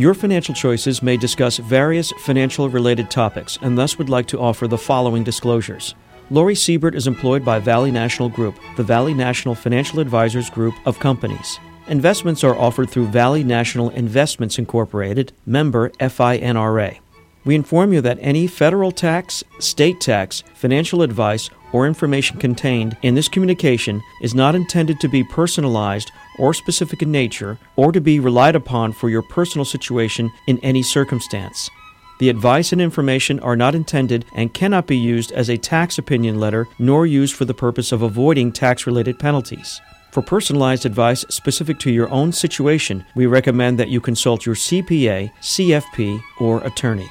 Your Financial Choices may discuss various financial-related topics and thus would like to offer the following disclosures. Lori Siebert is employed by Valley National Group, the Valley National Financial Advisors Group of companies. Investments are offered through Valley National Investments Incorporated, member FINRA. We inform you that any federal tax, state tax, financial advice, or information contained in this communication is not intended to be personalized or specific in nature or to be relied upon for your personal situation in any circumstance. The advice and information are not intended and cannot be used as a tax opinion letter nor used for the purpose of avoiding tax-related penalties. For personalized advice specific to your own situation, we recommend that you consult your CPA, CFP, or attorney.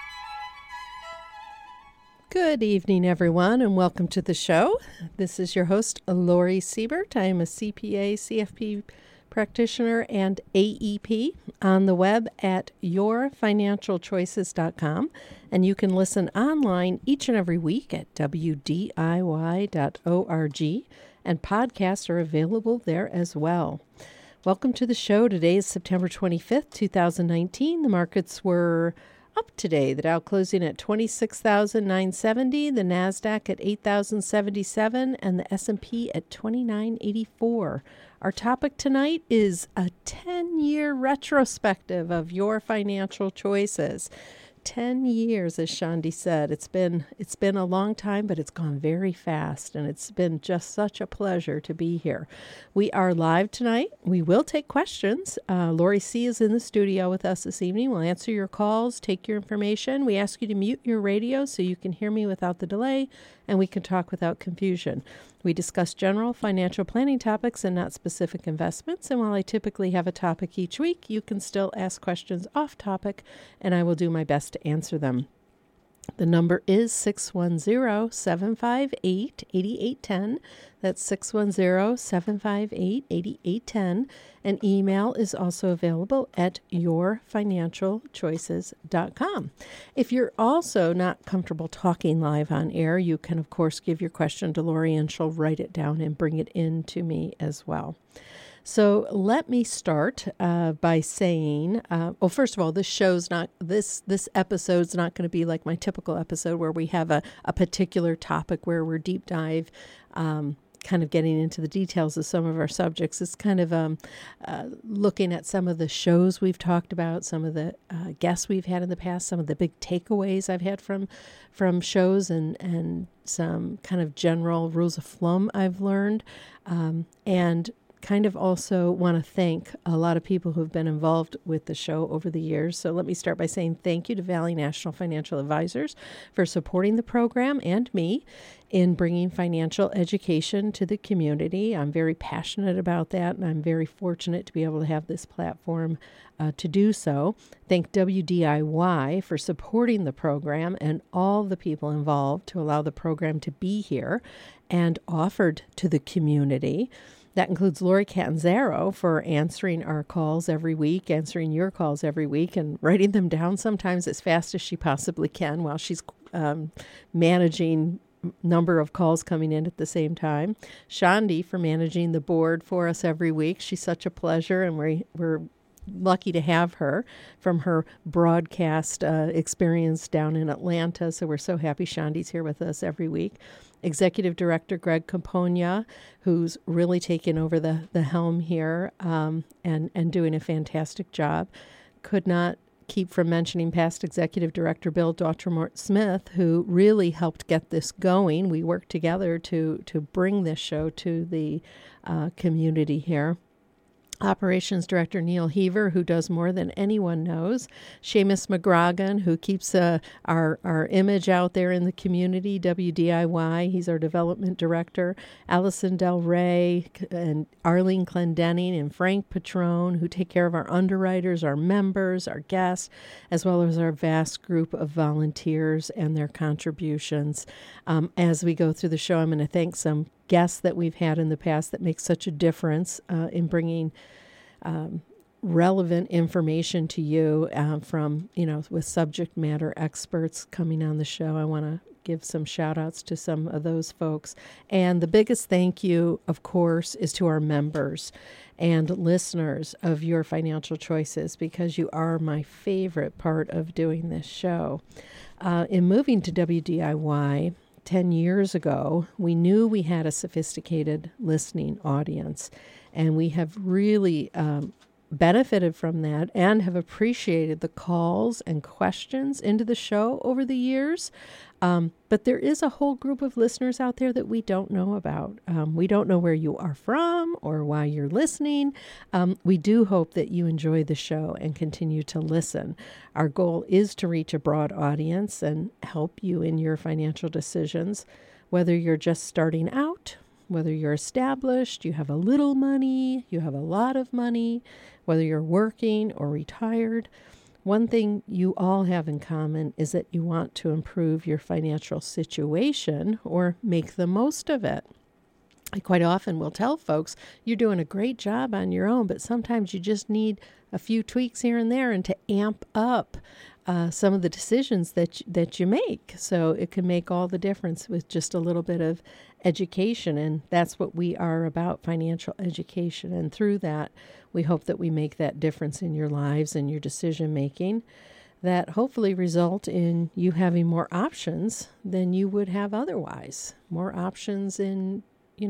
Good evening, everyone, and welcome to the show. This is your host, Lori Siebert. I am a CPA, CFP practitioner, and AEP on the web at yourfinancialchoices.com. And you can listen online each and every week at wdiy.org, and podcasts are available there as well. Welcome to the show. Today is September 25th, 2019. The markets were up today. The Dow closing at 26,970, the NASDAQ at 8,077, and the S&P at 2,984. Our topic tonight is a 10-year retrospective of your financial choices. 10 years, as Shandi said. It's been a long time, but it's gone very fast, and it's been just such a pleasure to be here. We are live tonight. We will take questions. Lori C. is in the studio with us this evening. We'll answer your calls, take your information. We ask you to mute your radio so you can hear me without the delay, and we can talk without confusion. We discuss general financial planning topics and not specific investments. And while I typically have a topic each week, you can still ask questions off topic, and I will do my best to answer them. The number is 610-758-8810. That's 610-758-8810. And email is also available at yourfinancialchoices.com. If you're also not comfortable talking live on air, you can, of course, give your question to Lori, and she'll write it down and bring it in to me as well. So let me start by saying, first of all, this episode's not going to be like my typical episode where we have a particular topic where we're deep dive, kind of getting into the details of some of our subjects. It's kind of looking at some of the shows we've talked about, some of the guests we've had in the past, some of the big takeaways I've had from shows, and some kind of general rules of thumb I've learned, and kind of also want to thank a lot of people who've been involved with the show over the years. So let me start by saying thank you to Valley National Financial Advisors for supporting the program and me in bringing financial education to the community. I'm very passionate about that, and I'm very fortunate to be able to have this platform to do so. Thank WDIY for supporting the program and all the people involved to allow the program to be here and offered to the community. That includes Lori Catanzaro for answering our calls every week, answering your calls every week, and writing them down sometimes as fast as she possibly can while she's managing number of calls coming in at the same time. Shandi for managing the board for us every week. She's such a pleasure, and we're lucky to have her from her broadcast experience down in Atlanta. So we're so happy Shandi's here with us every week. Executive Director Greg Campogna, who's really taken over the helm here and doing a fantastic job. Could not keep from mentioning past Executive Director Bill Dautermort-Smith, who really helped get this going. We worked together to bring this show to the community here. Operations Director Neil Heaver, who does more than anyone knows. Seamus McGragan, who keeps our image out there in the community. WDIY, he's our Development Director. Allison Del Rey and Arlene Clendenning and Frank Patrone, who take care of our underwriters, our members, our guests, as well as our vast group of volunteers and their contributions. As we go through the show, I'm going to thank some guests that we've had in the past that make such a difference in bringing relevant information to you from, with subject matter experts coming on the show. I want to give some shout outs to some of those folks. And the biggest thank you, of course, is to our members and listeners of Your Financial Choices, because you are my favorite part of doing this show. In moving to WDIY 10 years ago, we knew we had a sophisticated listening audience, and we have really benefited from that and have appreciated the calls and questions into the show over the years. But there is a whole group of listeners out there that we don't know about. We don't know where you are from or why you're listening. We do hope that you enjoy the show and continue to listen. Our goal is to reach a broad audience and help you in your financial decisions, whether you're just starting out, whether you're established, you have a little money, you have a lot of money, whether you're working or retired. One thing you all have in common is that you want to improve your financial situation or make the most of it. I quite often will tell folks, you're doing a great job on your own, but sometimes you just need a few tweaks here and there and to amp up some of the decisions that you make. So it can make all the difference with just a little bit of education. And that's what we are about, financial education. And through that, we hope that we make that difference in your lives and your decision making that hopefully result in you having more options than you would have otherwise. More options in,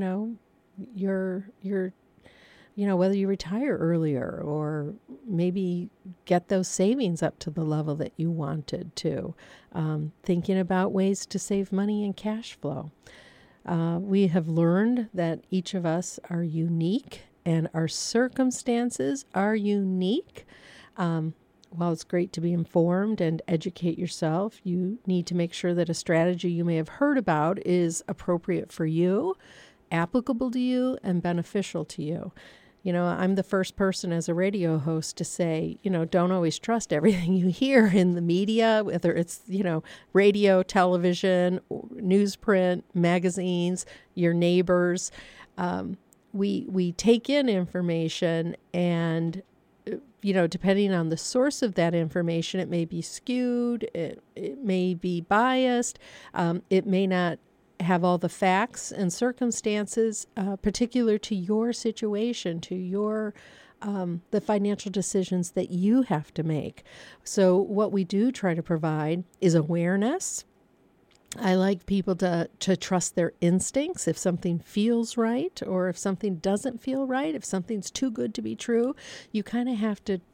your whether you retire earlier or maybe get those savings up to the level that you wanted to. Thinking about ways to save money and cash flow. We have learned that each of us are unique and our circumstances are unique. While it's great to be informed and educate yourself, you need to make sure that a strategy you may have heard about is appropriate for you, applicable to you, and beneficial to you. I'm the first person as a radio host to say, don't always trust everything you hear in the media, whether it's, radio, television, newsprint, magazines, your neighbors. We take in information and, depending on the source of that information, it may be skewed, it may be biased, it may not have all the facts and circumstances particular to your situation, to your the financial decisions that you have to make. So what we do try to provide is awareness. I like people to trust their instincts. If something feels right or if something doesn't feel right, if something's too good to be true, you kind of have to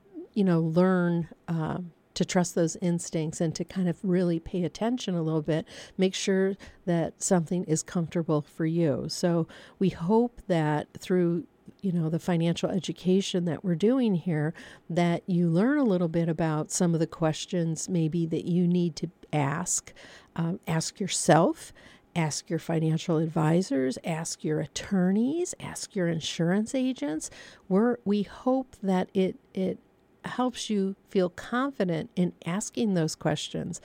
learn to trust those instincts and to kind of really pay attention a little bit, make sure that something is comfortable for you. So we hope that through the financial education that we're doing here, that you learn a little bit about some of the questions maybe that you need to ask. Ask yourself, ask your financial advisors, ask your attorneys, ask your insurance agents. We hope that it helps you feel confident in asking those questions.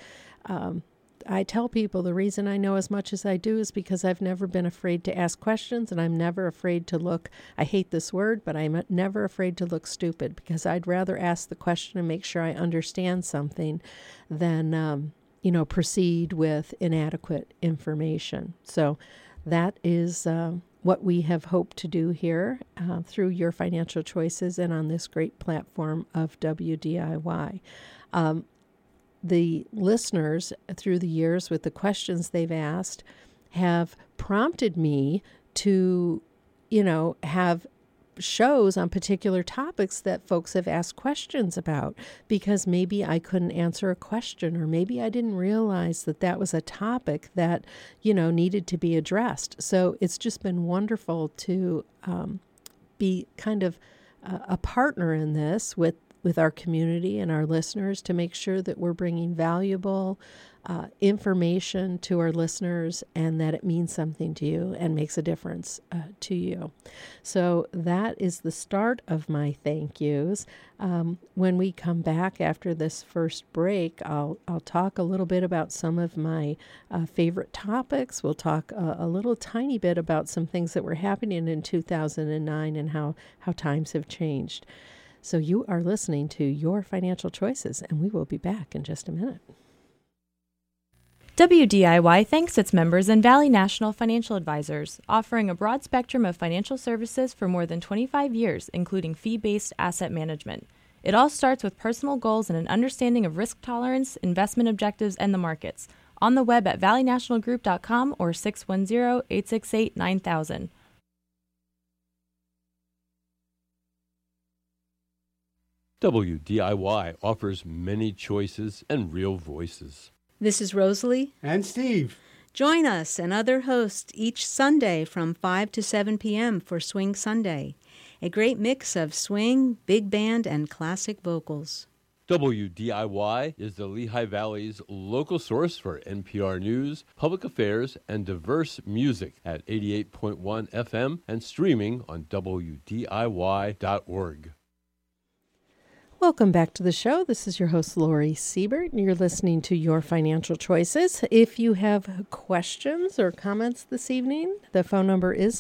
I tell people the reason I know as much as I do is because I've never been afraid to ask questions, and I'm never afraid to look, I hate this word, but I'm never afraid to look stupid, because I'd rather ask the question and make sure I understand something than, proceed with inadequate information. So that is what we have hoped to do here through Your Financial Choices and on this great platform of WDIY. The listeners through the years with the questions they've asked have prompted me to, have shows on particular topics that folks have asked questions about, because maybe I couldn't answer a question, or maybe I didn't realize that was a topic that, needed to be addressed. So it's just been wonderful to be kind of a partner in this with our community and our listeners, to make sure that we're bringing valuable information to our listeners and that it means something to you and makes a difference to you. So that is the start of my thank yous. When we come back after this first break, I'll talk a little bit about some of my favorite topics. We'll talk a little tiny bit about some things that were happening in 2009 and how times have changed. So you are listening to Your Financial Choices, and we will be back in just a minute. WDIY thanks its members and Valley National Financial Advisors, offering a broad spectrum of financial services for more than 25 years, including fee-based asset management. It all starts with personal goals and an understanding of risk tolerance, investment objectives, and the markets. On the web at valleynationalgroup.com or 610-868-9000. WDIY offers many choices and real voices. This is Rosalie and Steve. Join us and other hosts each Sunday from 5 to 7 p.m. for Swing Sunday, a great mix of swing, big band, and classic vocals. WDIY is the Lehigh Valley's local source for NPR news, public affairs, and diverse music at 88.1 FM and streaming on WDIY.org. Welcome back to the show. This is your host, Lori Siebert, and you're listening to Your Financial Choices. If you have questions or comments this evening, the phone number is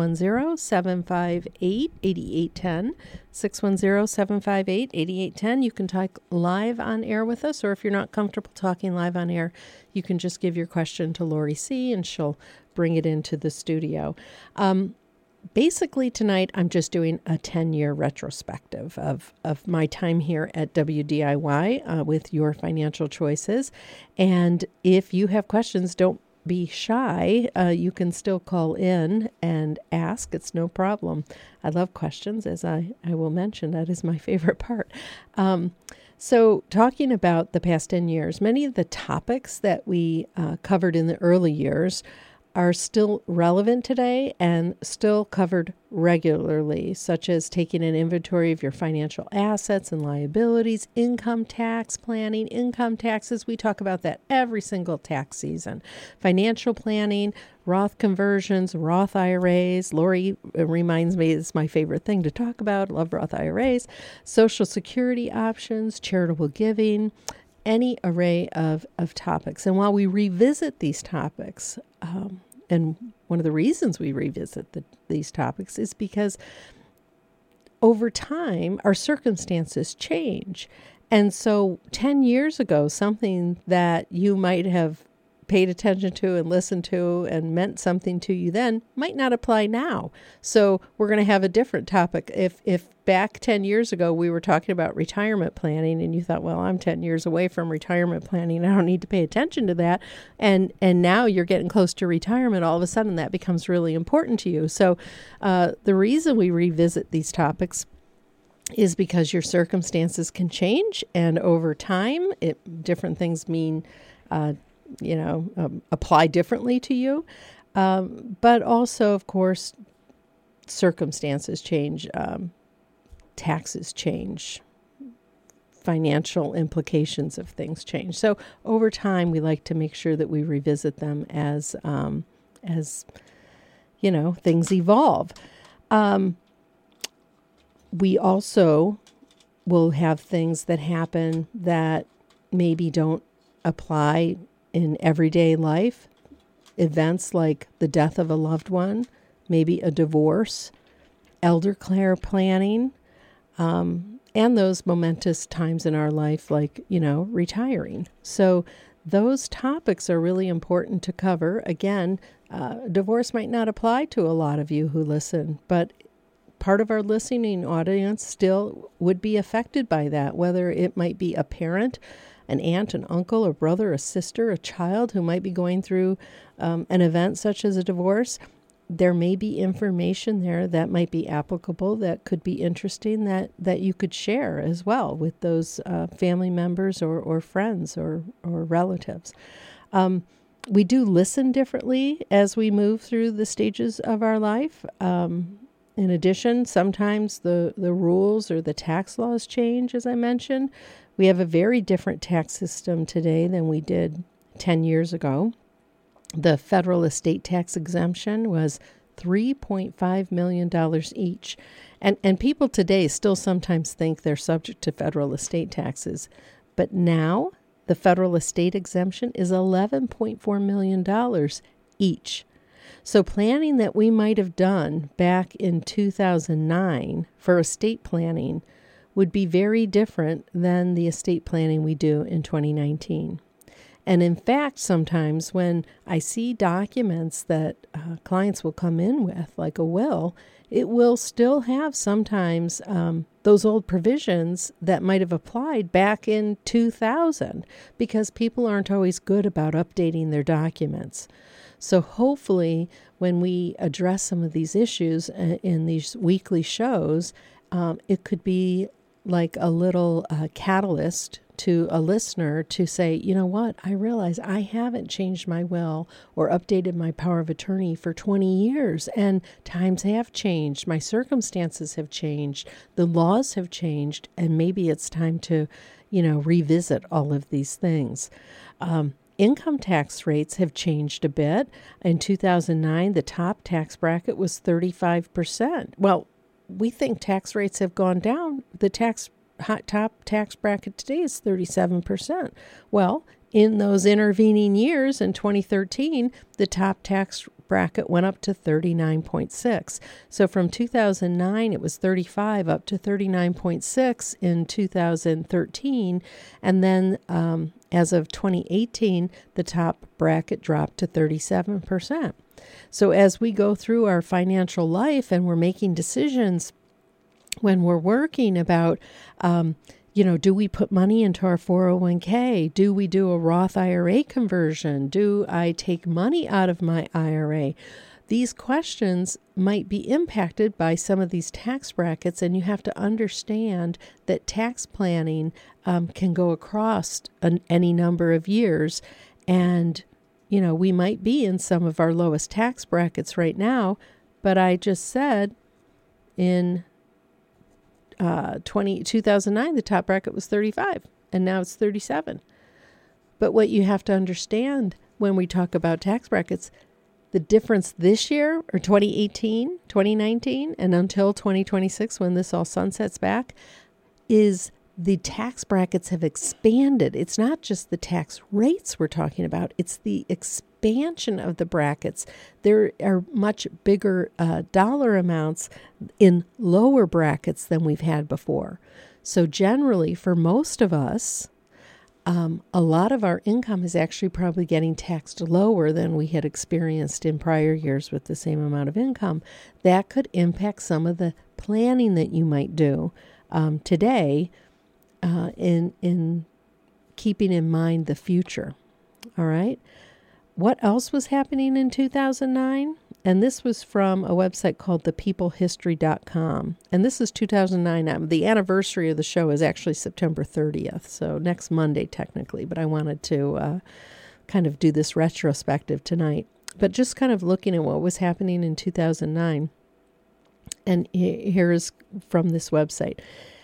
610-758-8810, 610-758-8810. You can talk live on air with us, or if you're not comfortable talking live on air, you can just give your question to Lori C., and she'll bring it into the studio. Basically, tonight, I'm just doing a 10-year retrospective of my time here at WDIY with Your Financial Choices. And if you have questions, don't be shy. You can still call in and ask. It's no problem. I love questions, as I will mention. That is my favorite part. So talking about the past 10 years, many of the topics that we covered in the early years are still relevant today and still covered regularly, such as taking an inventory of your financial assets and liabilities, income tax planning, income taxes. We talk about that every single tax season. Financial planning, Roth conversions, Roth IRAs. Lori reminds me it's my favorite thing to talk about. Love Roth IRAs. Social Security options, charitable giving, any array of topics. And while we revisit these topics, and one of the reasons we revisit these topics is because over time, our circumstances change. And so 10 years ago, something that you might have paid attention to and listened to and meant something to you then might not apply now. So we're going to have a different topic. If back 10 years ago we were talking about retirement planning and you thought, well, I'm 10 years away from retirement planning, I don't need to pay attention to that. And now you're getting close to retirement, all of a sudden that becomes really important to you. So the reason we revisit these topics is because your circumstances can change, and over time, different things mean apply differently to you. But also, of course, circumstances change, taxes change, financial implications of things change. So over time, we like to make sure that we revisit them as things evolve. We also will have things that happen that maybe don't apply in everyday life, events like the death of a loved one, maybe a divorce, elder care planning, and those momentous times in our life like, retiring. So those topics are really important to cover. Again, divorce might not apply to a lot of you who listen, but part of our listening audience still would be affected by that, whether it might be a parent, an aunt, an uncle, a brother, a sister, a child who might be going through an event such as a divorce. There may be information there that might be applicable, that could be interesting, that you could share as well with those family members or friends or relatives. We do listen differently as we move through the stages of our life. In addition, sometimes the rules or the tax laws change, as I mentioned. We have a very different tax system today than we did 10 years ago. The federal estate tax exemption was $3.5 million each. And people today still sometimes think they're subject to federal estate taxes. But now the federal estate exemption is $11.4 million each. So planning that we might have done back in 2009 for estate planning would be very different than the estate planning we do in 2019. And in fact, sometimes when I see documents that clients will come in with, like a will, it will still have sometimes those old provisions that might have applied back in 2000, because people aren't always good about updating their documents. So hopefully when we address some of these issues in these weekly shows, it could be like a little catalyst to a listener to say, you know what, I realize I haven't changed my will or updated my power of attorney for 20 years, and times have changed, my circumstances have changed, the laws have changed, and maybe it's time to, revisit all of these things. Income tax rates have changed a bit. In 2009, the top tax bracket was 35%. Well, we think tax rates have gone down. The top tax bracket today is 37%. Well, in those intervening years, in 2013, the top tax bracket went up to 39.6. So from 2009, it was 35 up to 39.6 in 2013. And then as of 2018, the top bracket dropped to 37%. So as we go through our financial life and we're making decisions, when we're working about, do we put money into our 401k? Do we do a Roth IRA conversion? Do I take money out of my IRA? These questions might be impacted by some of these tax brackets, and you have to understand that tax planning can go across any number of years. And, we might be in some of our lowest tax brackets right now, but I just said in 2009, the top bracket was 35, and now it's 37. But what you have to understand when we talk about tax brackets, the difference this year, or 2018, 2019, and until 2026, when this all sunsets back, is the tax brackets have expanded. It's not just the tax rates we're talking about, it's the expansion of the brackets. There are much bigger dollar amounts in lower brackets than we've had before. So generally, for most of us, a lot of our income is actually probably getting taxed lower than we had experienced in prior years with the same amount of income. That could impact some of the planning that you might do today in keeping in mind the future. All right. What else was happening in 2009? And this was from a website called thepeoplehistory.com. And this is 2009. The anniversary of the show is actually September 30th, so next Monday technically. But I wanted to kind of do this retrospective tonight. But just kind of looking at what was happening in 2009. And here is from this website.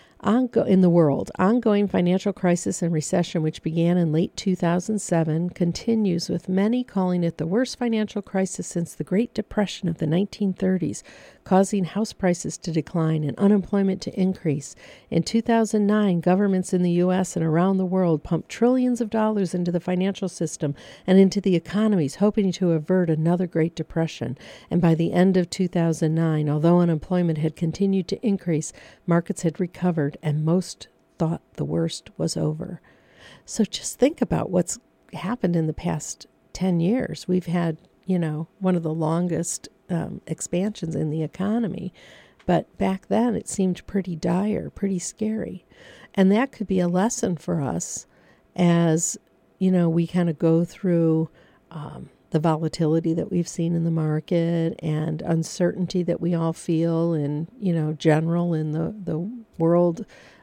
In the world, ongoing financial crisis and recession, which began in late 2007, continues, with many calling it the worst financial crisis since the Great Depression of the 1930s, causing house prices to decline and unemployment to increase. In 2009, governments in the U.S. and around the world pumped trillions of dollars into the financial system and into the economies, hoping to avert another Great Depression. And by the end of 2009, although unemployment had continued to increase, markets had recovered, and most thought the worst was over. So just think about what's happened in the past 10 years. We've had, one of the longest expansions in the economy. But back then it seemed pretty dire, pretty scary. And that could be a lesson for us as, we kind of go through the volatility that we've seen in the market and uncertainty that we all feel in, general in the world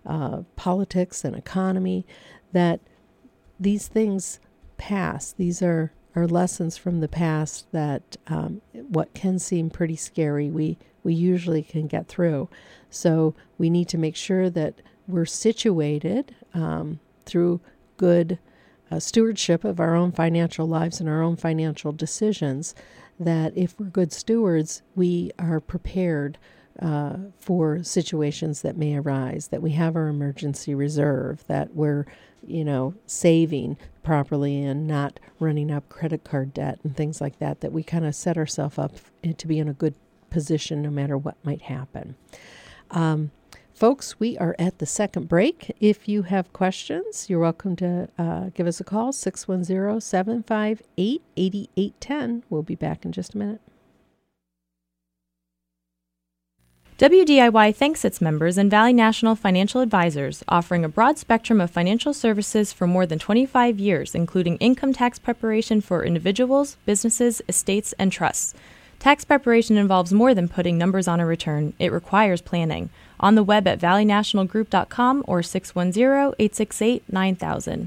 politics and economy, that these things pass. These are lessons from the past that what can seem pretty scary, we usually can get through. So we need to make sure that we're situated through good stewardship of our own financial lives and our own financial decisions, that if we're good stewards, we are prepared for situations that may arise, that we have our emergency reserve, that we're, saving properly and not running up credit card debt and things like that, that we kind of set ourselves up to be in a good position no matter what might happen. Folks, we are at the second break. If you have questions, you're welcome to give us a call, 610-758-8810. We'll be back in just a minute. WDIY thanks its members and Valley National Financial Advisors, offering a broad spectrum of financial services for more than 25 years, including income tax preparation for individuals, businesses, estates, and trusts. Tax preparation involves more than putting numbers on a return. It requires planning. On the web at valleynationalgroup.com or 610-868-9000.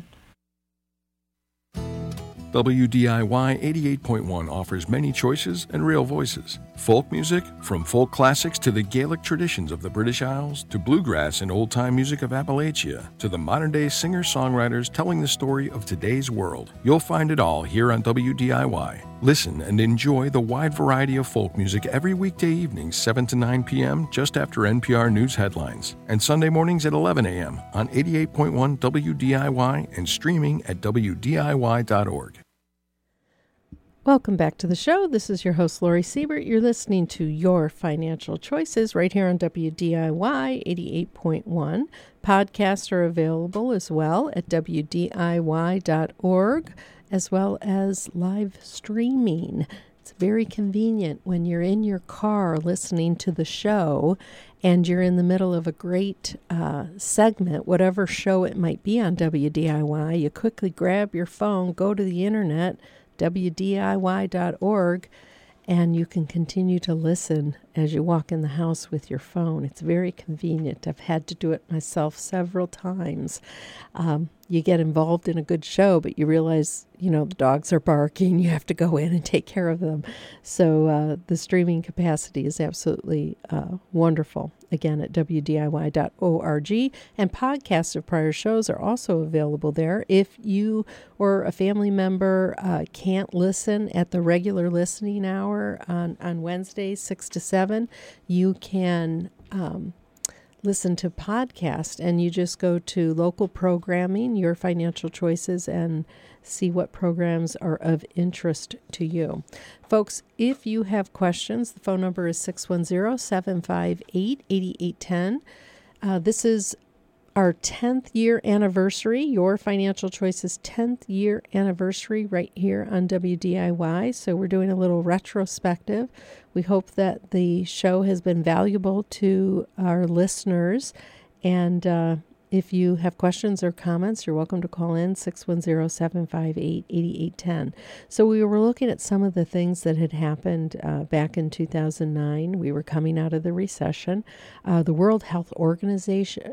WDIY 88.1 offers many choices and real voices. Folk music, from folk classics to the Gaelic traditions of the British Isles, to bluegrass and old-time music of Appalachia, to the modern-day singer-songwriters telling the story of today's world. You'll find it all here on WDIY. Listen and enjoy the wide variety of folk music every weekday evening, 7 to 9 p.m., just after NPR News headlines, and Sunday mornings at 11 a.m. on 88.1 WDIY and streaming at WDIY.org. Welcome back to the show. This is your host, Lori Siebert. You're listening to Your Financial Choices right here on WDIY 88.1. Podcasts are available as well at WDIY.org, as well as live streaming. It's very convenient when you're in your car listening to the show and you're in the middle of a great segment, whatever show it might be on WDIY. You quickly grab your phone, go to the internet, WDIY.org, and you can continue to listen as you walk in the house with your phone. It's very convenient. I've had to do it myself several times. You get involved in a good show, but you realize, the dogs are barking. You have to go in and take care of them. So the streaming capacity is absolutely wonderful. Again, at WDIY.org. And podcasts of prior shows are also available there. If you or a family member can't listen at the regular listening hour on Wednesdays, 6 to 7, you can listen to podcast, and you just go to local programming, Your Financial Choices, and see what programs are of interest to you. Folks, if you have questions, the phone number is 610-758-8810. This is our 10th year anniversary, Your Financial Choices 10th year anniversary right here on WDIY. So we're doing a little retrospective. We hope that the show has been valuable to our listeners. And if you have questions or comments, you're welcome to call in 610-758-8810. So we were looking at some of the things that had happened back in 2009. We were coming out of the recession. The World Health Organization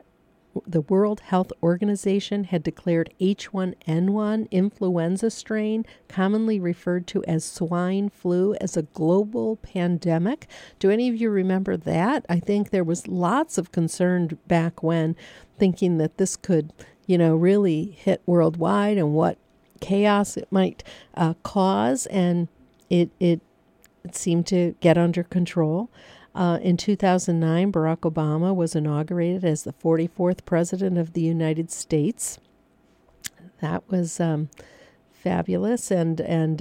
had declared H1N1 influenza strain, commonly referred to as swine flu, as a global pandemic. Do any of you remember that? I think there was lots of concern back when, thinking that this could, really hit worldwide and what chaos it might cause, and it seemed to get under control. In 2009, Barack Obama was inaugurated as the 44th President of the United States. That was fabulous and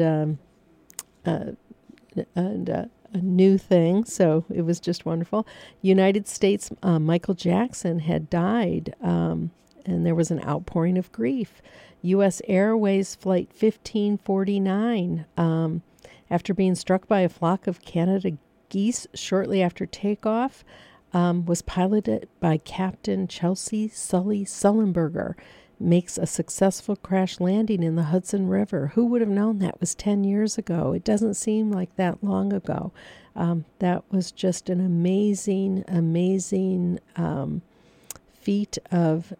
a new thing, so it was just wonderful. United States, Michael Jackson had died, and there was an outpouring of grief. U.S. Airways Flight 1549, after being struck by a flock of Canada geese shortly after takeoff, was piloted by Captain Chelsea Sully Sullenberger, makes a successful crash landing in the Hudson River. Who would have known that was 10 years ago? It doesn't seem like that long ago. That was just an amazing feat of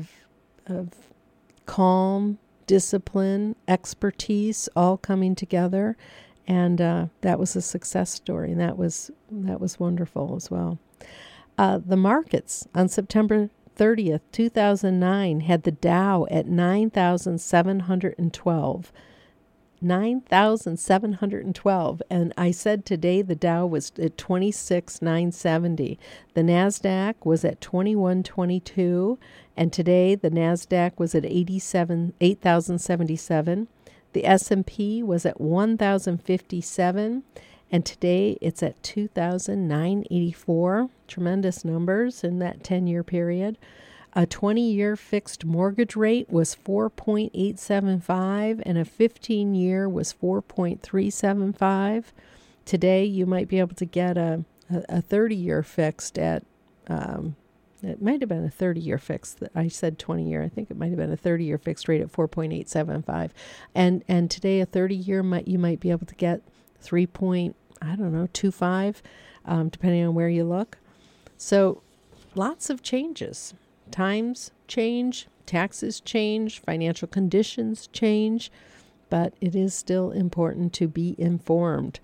calm, discipline, expertise, all coming together. And that was a success story, and that was wonderful as well. The markets on September 30th, 2009, had the Dow at 9,712. 9,712. And I said today the Dow was at 26,970. The NASDAQ was at 2122, and today the NASDAQ was at 8,077. The S&P was at 1,057, And today it's at $2,984. Tremendous numbers in that 10-year period. A 20-year fixed mortgage rate was 4.875, and a 15-year was 4.375. Today you might be able to get a 30-year fixed at, it might have been a 30-year fixed. I said 20-year. I think it might have been a 30-year fixed rate at 4.875. And today a 30-year you might be able to get 3.25, depending on where you look. So lots of changes. Times change, taxes change, financial conditions change, but it is still important to be informed.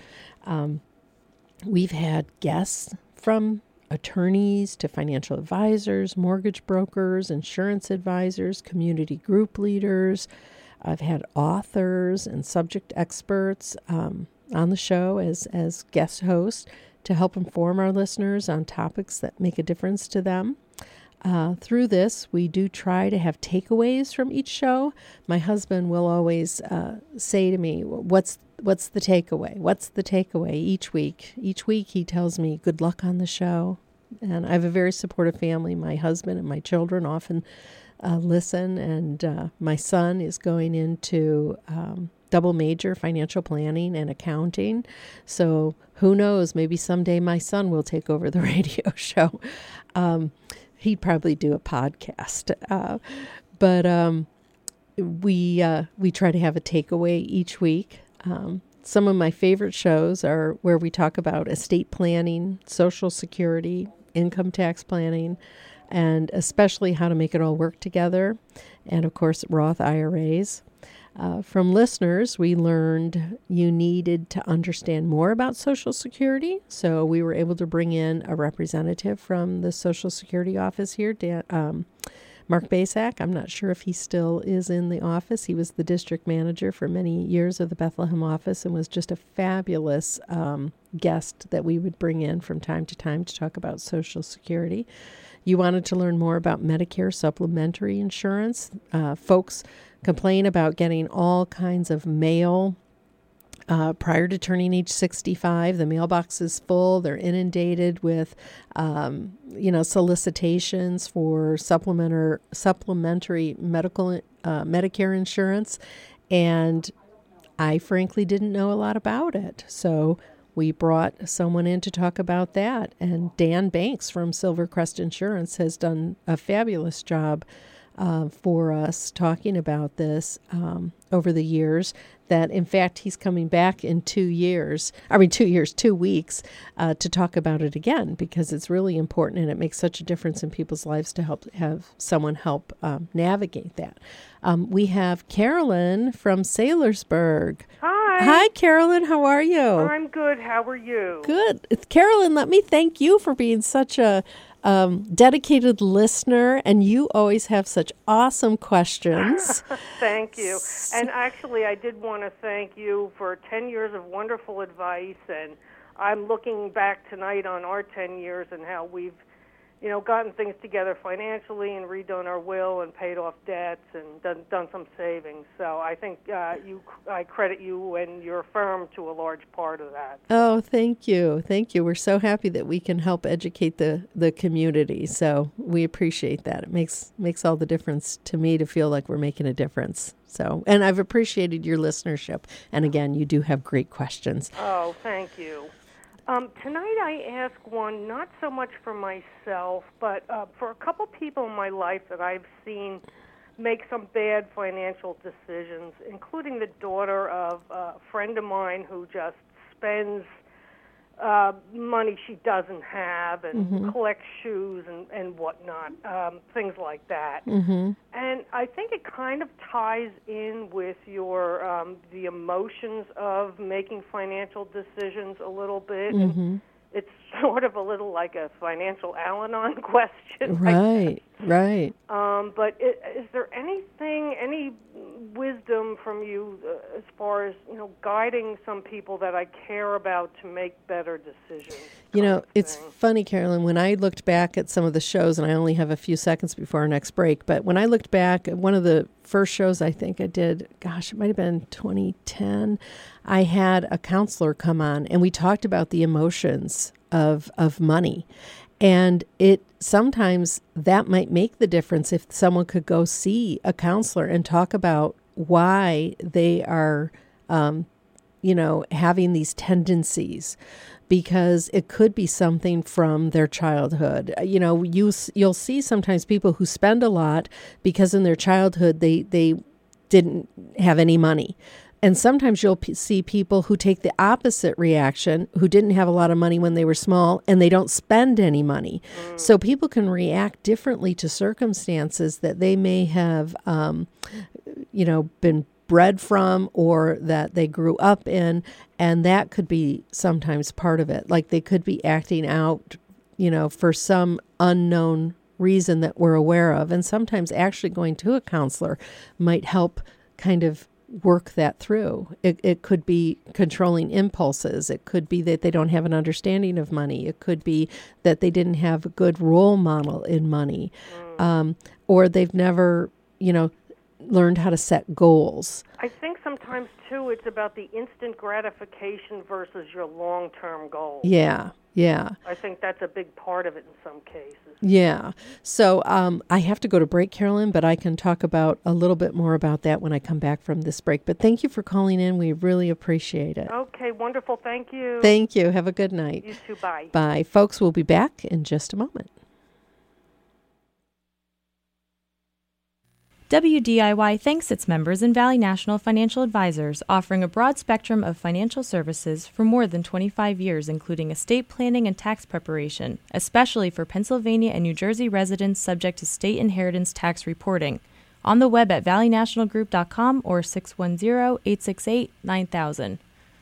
We've had guests from attorneys to financial advisors, mortgage brokers, insurance advisors, community group leaders. I've had authors and subject experts on the show as guest hosts to help inform our listeners on topics that make a difference to them. Through this, we do try to have takeaways from each show. My husband will always say to me, what's the takeaway? What's the takeaway each week? Each week he tells me, good luck on the show. And I have a very supportive family. My husband and my children often listen, and my son is going into double major financial planning and accounting. So who knows, maybe someday my son will take over the radio show. He'd probably do a podcast. But we try to have a takeaway each week. Some of my favorite shows are where we talk about estate planning, Social Security, income tax planning, and especially how to make it all work together. And of course, Roth IRAs. From listeners, we learned you needed to understand more about Social Security. So we were able to bring in a representative from the Social Security office here, Mark Basak. I'm not sure if he still is in the office. He was the district manager for many years of the Bethlehem office and was just a fabulous guest that we would bring in from time to time to talk about Social Security. You wanted to learn more about Medicare supplementary insurance. Folks complain about getting all kinds of mail prior to turning age 65. The mailbox is full. They're inundated with, solicitations for supplementary medical Medicare insurance. And I frankly didn't know a lot about it. So we brought someone in to talk about that. And Dan Banks from Silvercrest Insurance has done a fabulous job for us talking about this over the years, that in fact he's coming back in 2 weeks to talk about it again, because it's really important and it makes such a difference in people's lives to help have someone help navigate that. We have Carolyn from Saylorsburg. Hi, Carolyn. How are you? I'm good. How are you? Good. Carolyn, let me thank you for being such a dedicated listener, and you always have such awesome questions. Thank you. And actually, I did want to thank you for 10 years of wonderful advice, and I'm looking back tonight on our 10 years and how we've, gotten things together financially and redone our will and paid off debts and done some savings. So I think I credit you and your firm to a large part of that. Oh, thank you. Thank you. We're so happy that we can help educate the community. So we appreciate that. It makes all the difference to me to feel like we're making a difference. So, and I've appreciated your listenership. And again, you do have great questions. Oh, thank you. Tonight I ask one, not so much for myself, but for a couple people in my life that I've seen make some bad financial decisions, including the daughter of a friend of mine who just spends money she doesn't have and collects shoes and whatnot, things like that. Mm-hmm. And I think it kind of ties in with your the emotions of making financial decisions a little bit. Mm-hmm. It's sort of a little like a financial Al-Anon question. Right. Right. But is there any wisdom from you as far as, guiding some people that I care about to make better decisions? It's funny, Carolyn, when I looked back at some of the shows, and I only have a few seconds before our next break, but when I looked back at one of the first shows I think I did, it might have been 2010, I had a counselor come on, and we talked about the emotions of money. And sometimes that might make the difference if someone could go see a counselor and talk about why they are, having these tendencies, because it could be something from their childhood. You'll see sometimes people who spend a lot because in their childhood they didn't have any money. And sometimes you'll see people who take the opposite reaction, who didn't have a lot of money when they were small, and they don't spend any money. So people can react differently to circumstances that they may have, been bred from or that they grew up in, and that could be sometimes part of it. Like they could be acting out, for some unknown reason that we're aware of. And sometimes actually going to a counselor might help kind of work that through. It could be controlling impulses. It could be that they don't have an understanding of money. It could be that they didn't have a good role model in money, or they've never, learned how to set goals. I think sometimes, too, it's about the instant gratification versus your long-term goals. Yeah. I think that's a big part of it in some cases. Yeah. So I have to go to break, Carolyn, but I can talk about a little bit more about that when I come back from this break. But thank you for calling in. We really appreciate it. Okay, wonderful. Thank you. Thank you. Have a good night. You too. Bye. Bye. Folks, we'll be back in just a moment. WDIY thanks its members and Valley National Financial Advisors, offering a broad spectrum of financial services for more than 25 years, including estate planning and tax preparation, especially for Pennsylvania and New Jersey residents subject to state inheritance tax reporting. On the web at valleynationalgroup.com or 610-868-9000.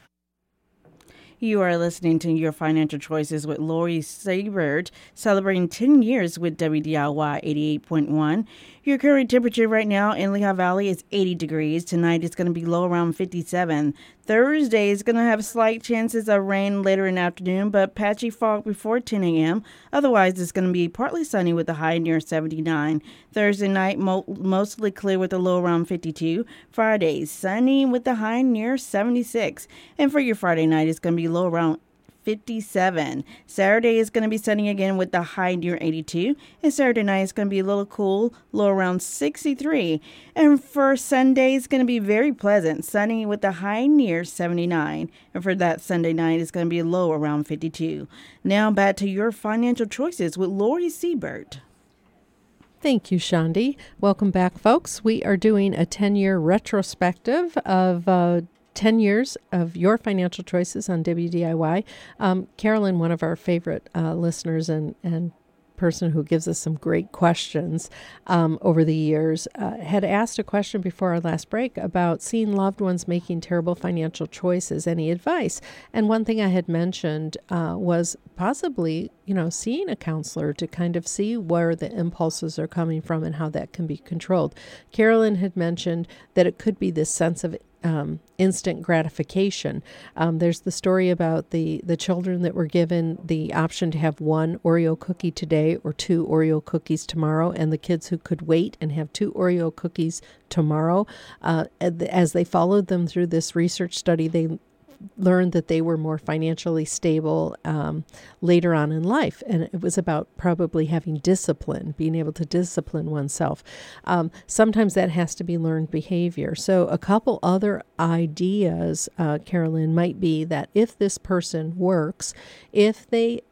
You are listening to Your Financial Choices with Lori Siebert, celebrating 10 years with WDIY 88.1. Your current temperature right now in Lehigh Valley is 80 degrees. Tonight it's going to be low around 57. Thursday is going to have slight chances of rain later in the afternoon, but patchy fog before 10 a.m. Otherwise, it's going to be partly sunny with a high near 79. Thursday night, mostly clear with a low around 52. Friday, sunny with a high near 76. And for your Friday night, it's going to be low around 57. Saturday is going to be sunny again with the high near 82. And Saturday night is going to be a little cool, low around 63. And for Sunday, it's going to be very pleasant, sunny with the high near 79. And for that Sunday night, it's going to be low around 52. Now back to Your Financial Choices with Lori Siebert. Thank you, Shandi. Welcome back, folks. We are doing a 10-year retrospective of 10 years of Your Financial Choices on WDIY. Carolyn, one of our favorite listeners and person who gives us some great questions over the years, had asked a question before our last break about seeing loved ones making terrible financial choices. Any advice? And one thing I had mentioned was possibly, seeing a counselor to kind of see where the impulses are coming from and how that can be controlled. Carolyn had mentioned that it could be this sense of instant gratification. There's the story about the children that were given the option to have one Oreo cookie today or two Oreo cookies tomorrow, and the kids who could wait and have two Oreo cookies tomorrow. As they followed them through this research study, they learned that they were more financially stable later on in life. And it was about probably having discipline, being able to discipline oneself. Sometimes that has to be learned behavior. So a couple other ideas, Carolyn, might be that if this person works, if they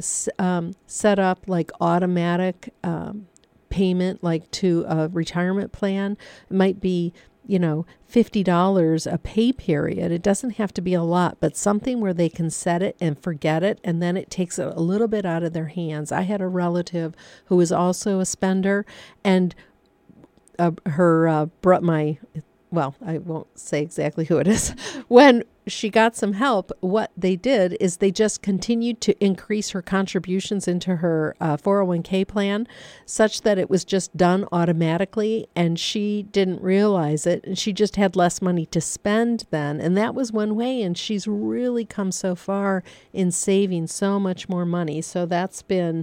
set up like automatic payment, like to a retirement plan, it might be $50 a pay period. It doesn't have to be a lot, but something where they can set it and forget it, and then it takes it a little bit out of their hands. I had a relative who was also a spender, and my well, I won't say exactly who it is. When she got some help, what they did is they just continued to increase her contributions into her 401k plan such that it was just done automatically, and she didn't realize it, and she just had less money to spend then. And that was one way, and she's really come so far in saving so much more money. So that's been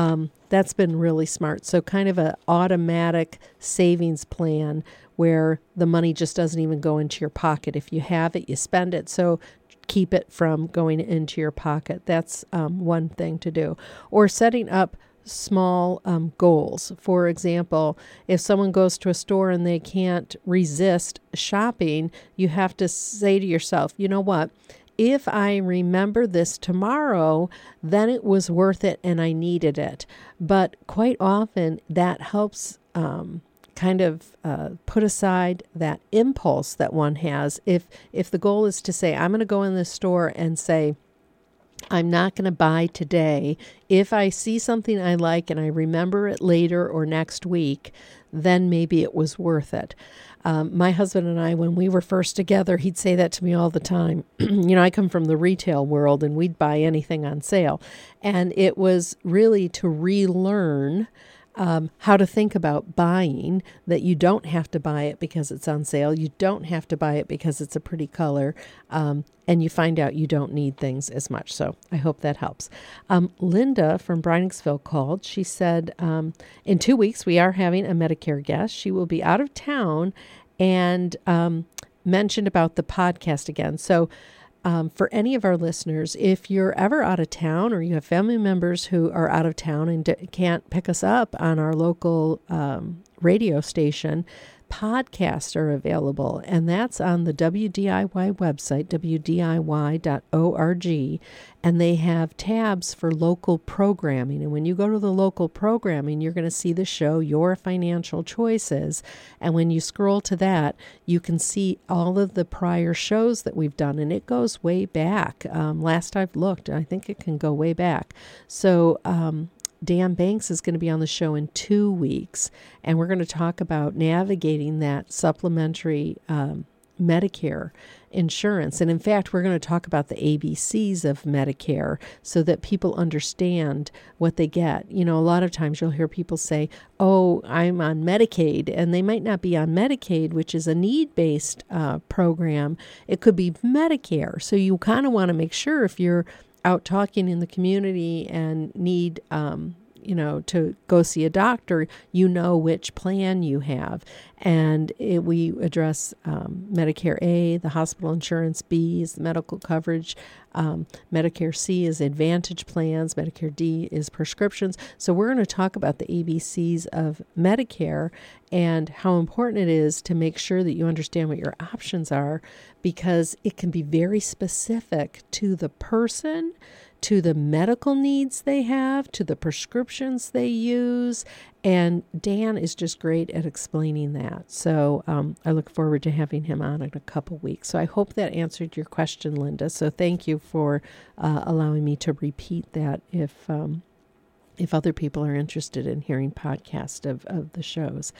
really smart. So kind of an automatic savings plan where the money just doesn't even go into your pocket. If you have it, you spend it. So keep it from going into your pocket. That's one thing to do. Or setting up small goals. For example, if someone goes to a store and they can't resist shopping, you have to say to yourself, you know what? If I remember this tomorrow, then it was worth it and I needed it. But quite often that helps kind of put aside that impulse that one has. If the goal is to say, I'm going to go in this store and say, I'm not going to buy today. If I see something I like and I remember it later or next week, then maybe it was worth it. My husband and I, when we were first together, he'd say that to me all the time. I come from the retail world and we'd buy anything on sale. And it was really to relearn how to think about buying, that you don't have to buy it because it's on sale. You don't have to buy it because it's a pretty color. And you find out you don't need things as much. So I hope that helps. Linda from Breiningsville called. She said, in 2 weeks, we are having a Medicare guest. She will be out of town and mentioned about the podcast again. So for any of our listeners, if you're ever out of town or you have family members who are out of town and can't pick us up on our local radio station, podcasts are available, and that's on the WDIY website, wdiy.org, and they have tabs for local programming. And when you go to the local programming, you're going to see the show Your Financial Choices, and when you scroll to that, you can see all of the prior shows that we've done, and it goes way back. Last I've looked, I think it can go way back. So Dan Banks is going to be on the show in 2 weeks, and we're going to talk about navigating that supplementary Medicare insurance. And in fact, we're going to talk about the ABCs of Medicare so that people understand what they get. A lot of times you'll hear people say, oh, I'm on Medicaid, and they might not be on Medicaid, which is a need-based program. It could be Medicare. So you kind of want to make sure if you're out talking in the community and need, to go see a doctor, which plan you have. And we address Medicare A, the hospital insurance B is the medical coverage. Medicare C is Advantage plans. Medicare D is prescriptions. So we're going to talk about the ABCs of Medicare and how important it is to make sure that you understand what your options are, because it can be very specific to the person, to the medical needs they have, to the prescriptions they use. And Dan is just great at explaining that. So I look forward to having him on in a couple weeks. So I hope that answered your question, Linda. So thank you for allowing me to repeat that if other people are interested in hearing podcasts of the shows.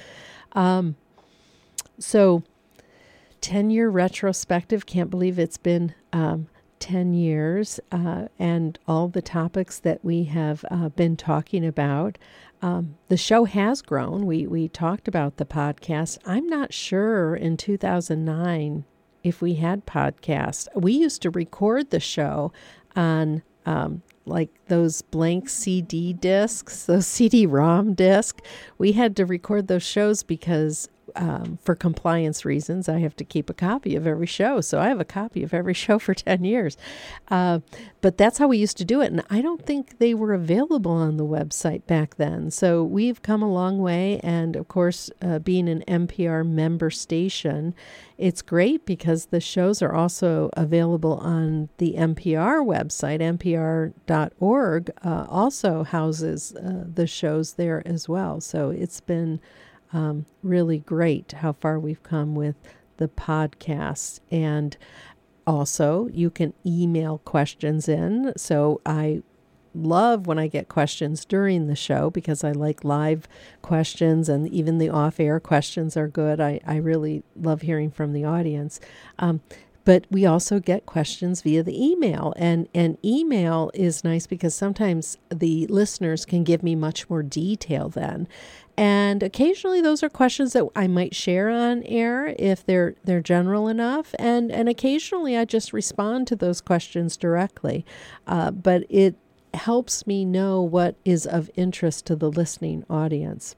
So 10-year retrospective, can't believe it's been 10 years, and all the topics that we have been talking about. The show has grown. We talked about the podcast. I'm not sure in 2009 if we had podcasts. We used to record the show on like those blank CD discs, those CD-ROM discs. We had to record those shows because for compliance reasons, I have to keep a copy of every show. So I have a copy of every show for 10 years. But that's how we used to do it. And I don't think they were available on the website back then. So we've come a long way. And of course, being an NPR member station, it's great because the shows are also available on the NPR website. NPR.org also houses the shows there as well. So it's been really great how far we've come with the podcast. And also you can email questions in. So I love when I get questions during the show because I like live questions, and even the off-air questions are good. I really love hearing from the audience. But we also get questions via the email, and email is nice because sometimes the listeners can give me much more detail then. And occasionally those are questions that I might share on air if they're general enough. And occasionally I just respond to those questions directly. But it helps me know what is of interest to the listening audience.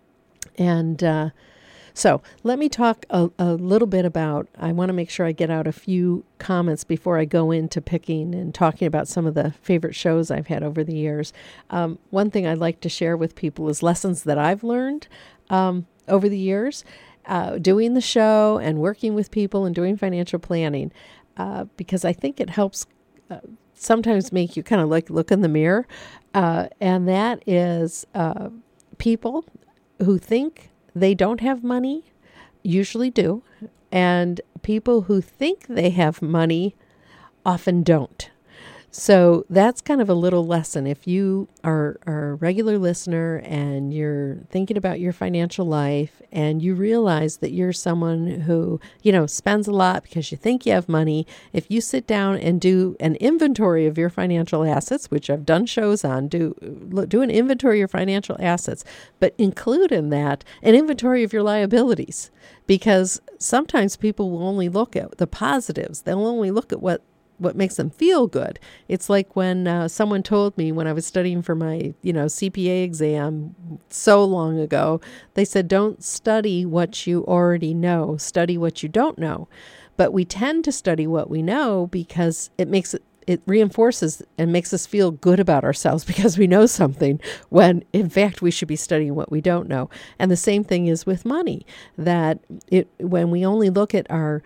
And so let me talk a little bit about, I want to make sure I get out a few comments before I go into picking and talking about some of the favorite shows I've had over the years. One thing I'd like to share with people is lessons that I've learned over the years, doing the show and working with people and doing financial planning, because I think it helps sometimes make you kind of like look in the mirror. And that is people who think they don't have money usually do, and people who think they have money often don't. So that's kind of a little lesson. If you are a regular listener and you're thinking about your financial life and you realize that you're someone who, spends a lot because you think you have money, if you sit down and do an inventory of your financial assets, which I've done shows on, do an inventory of your financial assets, but include in that an inventory of your liabilities, because sometimes people will only look at the positives. They'll only look at what makes them feel good. It's like when someone told me when I was studying for my, CPA exam so long ago, they said, don't study what you already know, study what you don't know. But we tend to study what we know because it reinforces and makes us feel good about ourselves because we know something, when in fact we should be studying what we don't know. And the same thing is with money, that when we only look at our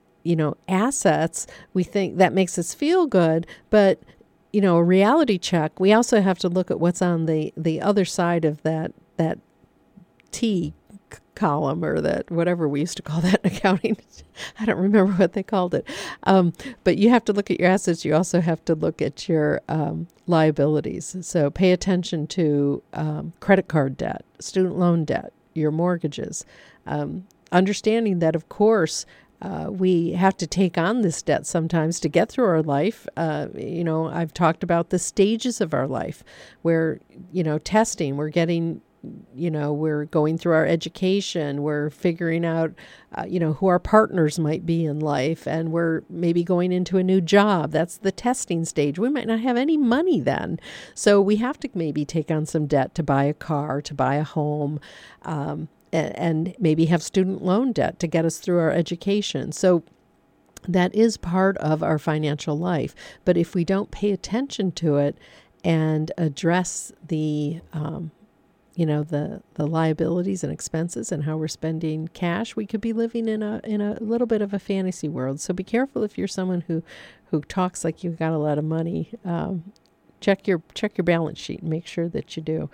assets, we think that makes us feel good, but, a reality check, we also have to look at what's on the other side of that T column, or that whatever we used to call that in accounting. I don't remember what they called it. But you have to look at your assets. You also have to look at your liabilities. So pay attention to credit card debt, student loan debt, your mortgages, understanding that, of course, we have to take on this debt sometimes to get through our life. I've talked about the stages of our life where, testing, we're getting, we're going through our education, we're figuring out, who our partners might be in life, and we're maybe going into a new job. That's the testing stage. We might not have any money then. So we have to maybe take on some debt to buy a car, to buy a home, and maybe have student loan debt to get us through our education. So that is part of our financial life. But if we don't pay attention to it and address the liabilities and expenses and how we're spending cash, we could be living in a little bit of a fantasy world. So be careful if you're someone who talks like you've got a lot of money. Check your balance sheet and make sure that you do.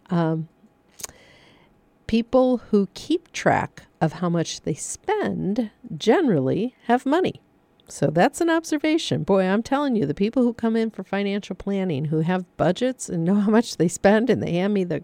People who keep track of how much they spend generally have money. So that's an observation. Boy, I'm telling you, the people who come in for financial planning, who have budgets and know how much they spend, and they hand me the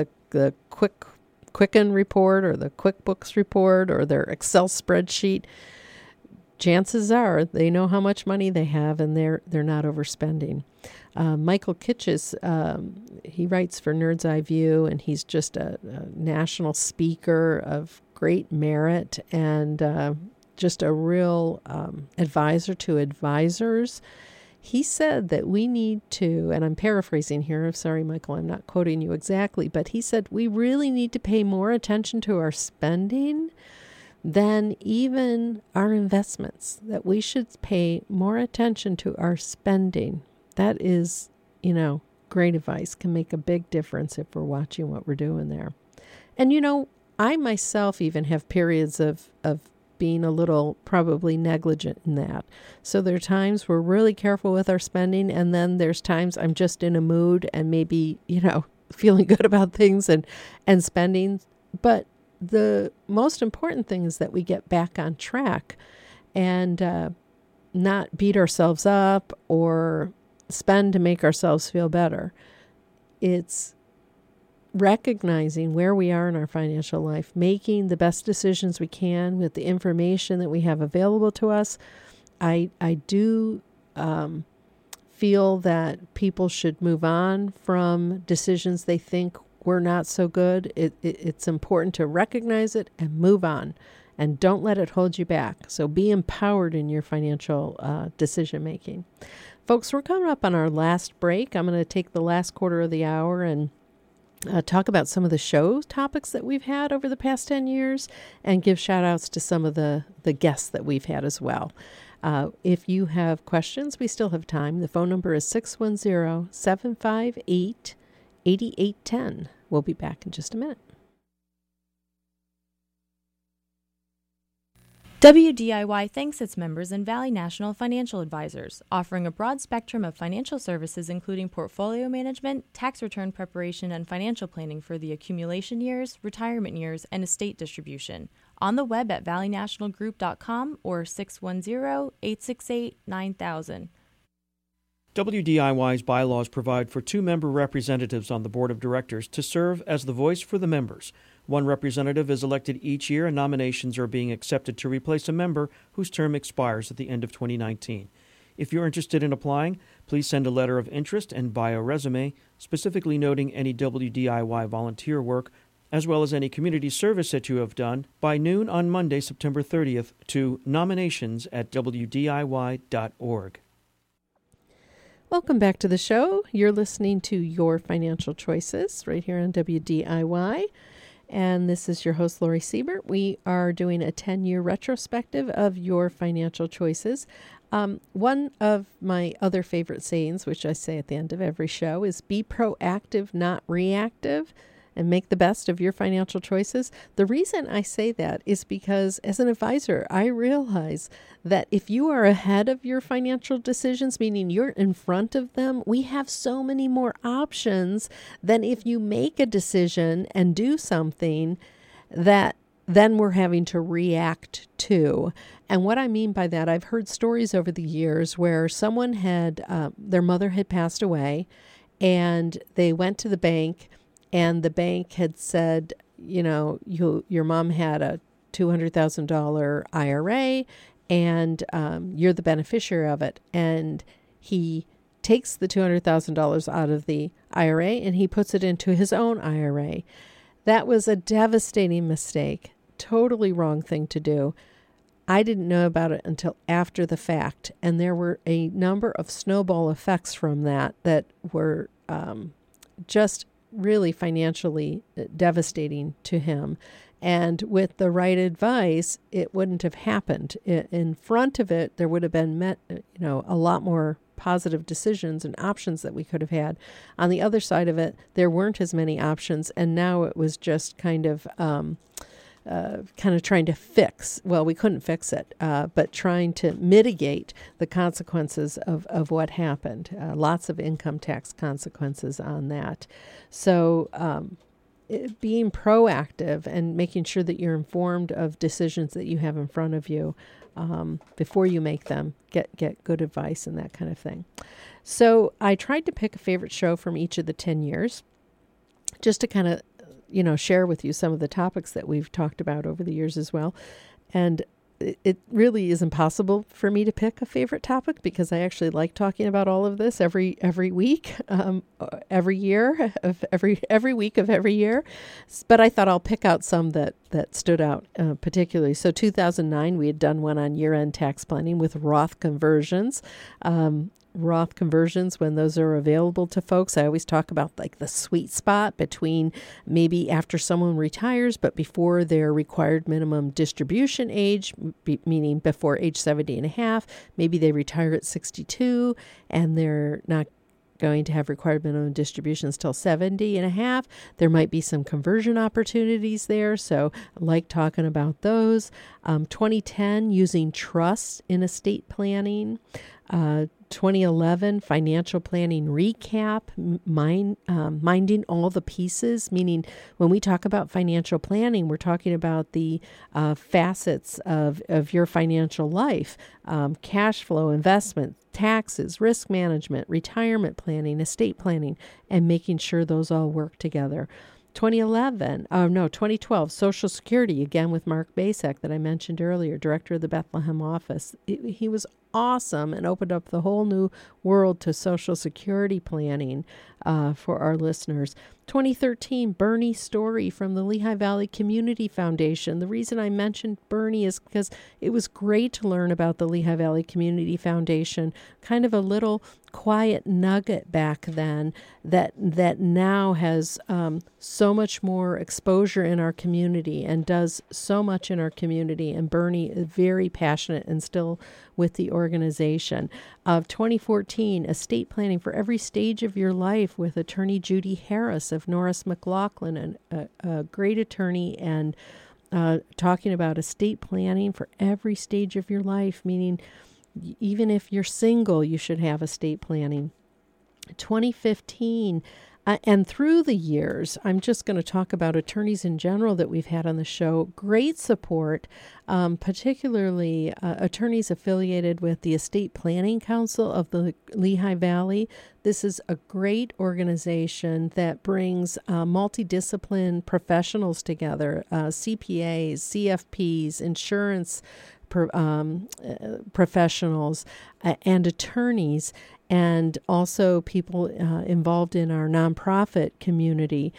Quicken report or the QuickBooks report or their Excel spreadsheet, chances are they know how much money they have, and they're not overspending. Michael Kitches, he writes for Nerd's Eye View, and he's just a national speaker of great merit and just a real advisor to advisors. He said that we need to, and I'm paraphrasing here, sorry, Michael, I'm not quoting you exactly, but he said we really need to pay more attention to our spending than even our investments, that we should pay more attention to our spending. That is, great advice, can make a big difference if we're watching what we're doing there. And, I myself even have periods of being a little probably negligent in that. So there are times we're really careful with our spending, and then there's times I'm just in a mood and maybe, feeling good about things and spending. But the most important thing is that we get back on track and not beat ourselves up or spend to make ourselves feel better. It's recognizing where we are in our financial life, making the best decisions we can with the information that we have available to us. I do feel that people should move on from decisions they think were not so good. It's important to recognize it and move on, and don't let it hold you back. So be empowered in your financial decision making. Folks, we're coming up on our last break. I'm going to take the last quarter of the hour and talk about some of the show topics that we've had over the past 10 years and give shout outs to some of the guests that we've had as well. If you have questions, we still have time. The phone number is 610-758-8810. We'll be back in just a minute. WDIY thanks its members and Valley National Financial Advisors, offering a broad spectrum of financial services including portfolio management, tax return preparation, and financial planning for the accumulation years, retirement years, and estate distribution. On the web at valleynationalgroup.com or 610-868-9000. WDIY's bylaws provide for 2 member representatives on the board of directors to serve as the voice for the members. 1 representative is elected each year, and nominations are being accepted to replace a member whose term expires at the end of 2019. If you're interested in applying, please send a letter of interest and bio resume, specifically noting any WDIY volunteer work, as well as any community service that you have done, by noon on Monday, September 30th, to nominations@wdiy.org. Welcome back to the show. You're listening to Your Financial Choices right here on WDIY. And this is your host, Lori Siebert. We are doing a 10-year retrospective of your financial choices. One of my other favorite sayings, which I say at the end of every show, is be proactive, not reactive, and make the best of your financial choices. The reason I say that is because as an advisor, I realize that if you are ahead of your financial decisions, meaning you're in front of them, we have so many more options than if you make a decision and do something that then we're having to react to. And what I mean by that, I've heard stories over the years where someone had, their mother had passed away, and they went to the bank, and the bank had said, you know, your mom had a $200,000 IRA, and you're the beneficiary of it. And he takes the $200,000 out of the IRA and he puts it into his own IRA. That was a devastating mistake, totally wrong thing to do. I didn't know about it until after the fact, and there were a number of snowball effects from that were just really financially devastating to him. And with the right advice, it wouldn't have happened. In front of it, there would have been a lot more positive decisions and options that we could have had. On the other side of it, there weren't as many options, and now it was just kind of trying to fix. Well, we couldn't fix it, but trying to mitigate the consequences of what happened. Lots of income tax consequences on that. So being proactive and making sure that you're informed of decisions that you have in front of you before you make them, get good advice and that kind of thing. So I tried to pick a favorite show from each of the 10 years just to kind of share with you some of the topics that we've talked about over the years as well. And it really is impossible for me to pick a favorite topic because I actually like talking about all of this every week, every year, every week of every year. But I thought I'll pick out some that stood out particularly. So 2009, we had done one on year-end tax planning with Roth conversions. Roth conversions, when those are available to folks, I always talk about like the sweet spot between maybe after someone retires, but before their required minimum distribution age, meaning before age 70 and a half. Maybe they retire at 62 and they're not going to have required minimum distributions till 70 and a half. There might be some conversion opportunities there. So I like talking about those. 2010, using trusts in estate planning. 2011 financial planning recap, minding all the pieces, meaning when we talk about financial planning, we're talking about the facets of your financial life, cash flow, investment, taxes, risk management, retirement planning, estate planning, and making sure those all work together. 2012, Social Security, again with Mark Basek that I mentioned earlier, director of the Bethlehem office. He was awesome and opened up the whole new world to Social Security planning for our listeners. 2013, Bernie Story from the Lehigh Valley Community Foundation. The reason I mentioned Bernie is because it was great to learn about the Lehigh Valley Community Foundation, kind of a little quiet nugget back then that now has so much more exposure in our community and does so much in our community. And Bernie is very passionate and still with the organization. Of 2014, Estate Planning for Every Stage of Your Life with attorney Judy Harris of Norris McLaughlin, a great attorney, and talking about estate planning for every stage of your life, meaning even if you're single, you should have estate planning. 2015, and through the years, I'm just going to talk about attorneys in general that we've had on the show. Great support, particularly attorneys affiliated with the Estate Planning Council of the Lehigh Valley. This is a great organization that brings multidiscipline professionals together, CPAs, CFPs, insurance professionals, and attorneys, and also people involved in our nonprofit community.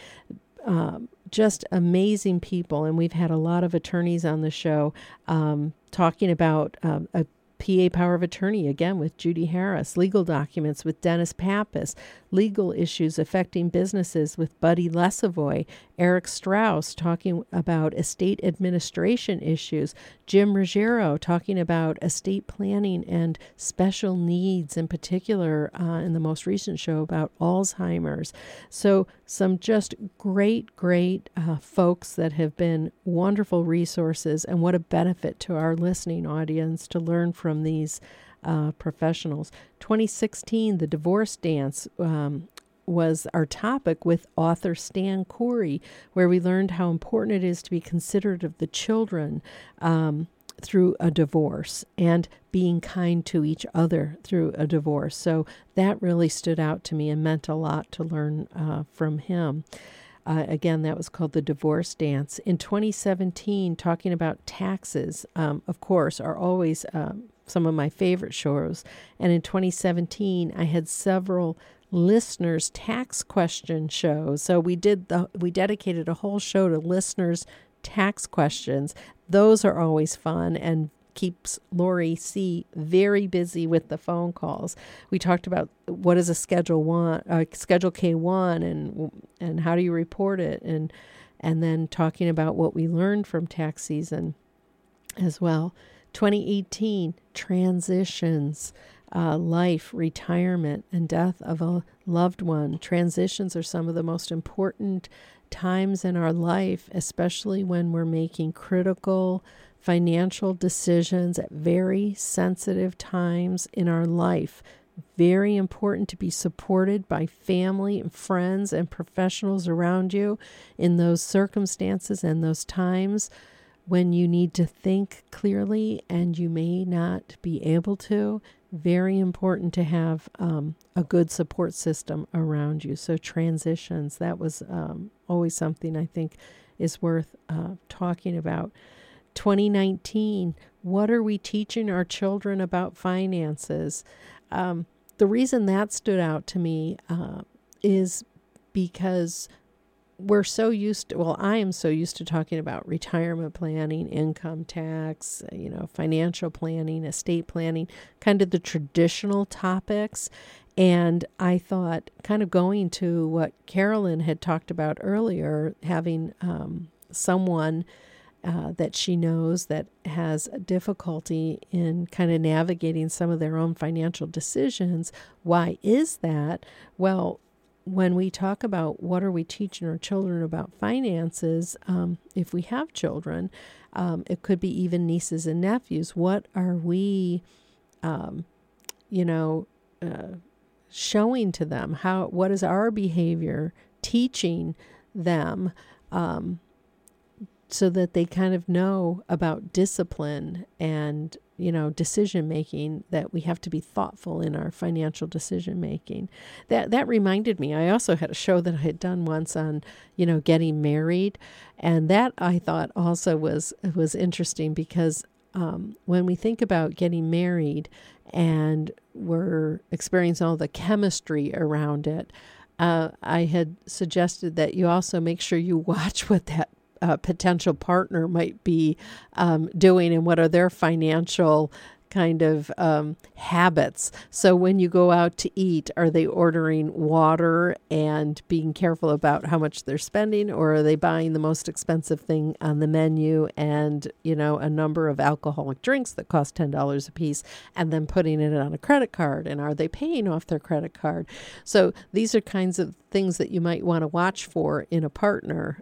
Just amazing people. And we've had a lot of attorneys on the show talking about a PA power of attorney, again, with Judy Harris, legal documents with Dennis Pappas, legal issues affecting businesses with Buddy Lesavoy, Eric Strauss talking about estate administration issues, Jim Ruggiero talking about estate planning and special needs, in particular in the most recent show about Alzheimer's. So some just great folks that have been wonderful resources, and what a benefit to our listening audience to learn from these professionals. 2016, the divorce dance was our topic with author Stan Corey, where we learned how important it is to be considerate of the children through a divorce and being kind to each other through a divorce. So that really stood out to me and meant a lot to learn from him. Again, that was called The Divorce Dance. In 2017, talking about taxes, of course, are always some of my favorite shows. And in 2017, I had several listeners' tax question shows. So we dedicated a whole show to listeners' tax questions. Those are always fun and keeps Lori C. very busy with the phone calls. We talked about what is a Schedule K1 and how do you report it, and then talking about what we learned from tax season as well. 2018, transitions, life, retirement, and death of a loved one. Transitions are some of the most important times in our life, especially when we're making critical financial decisions at very sensitive times in our life. Very important to be supported by family and friends and professionals around you in those circumstances and those times when you need to think clearly and you may not be able to. Very important to have a good support system around you. So transitions, that was always something I think is worth talking about. 2019, what are we teaching our children about finances? The reason that stood out to me is because we're so used to, I am so used to talking about retirement planning, income tax, financial planning, estate planning, kind of the traditional topics. And I thought, kind of going to what Carolyn had talked about earlier, having someone that she knows that has difficulty in kind of navigating some of their own financial decisions. Why is that? Well, when we talk about what are we teaching our children about finances, if we have children, it could be even nieces and nephews. What are we showing to them what is our behavior, teaching them, so that they kind of know about discipline and, decision making, that we have to be thoughtful in our financial decision making. That reminded me, I also had a show that I had done once on, getting married. And that I thought also was interesting because when we think about getting married and we're experiencing all the chemistry around it, I had suggested that you also make sure you watch what that potential partner might be doing and what are their financial kind of habits. So when you go out to eat, are they ordering water and being careful about how much they're spending, or are they buying the most expensive thing on the menu and, a number of alcoholic drinks that cost $10 a piece and then putting it on a credit card? And are they paying off their credit card? So these are kinds of things that you might want to watch for in a partner.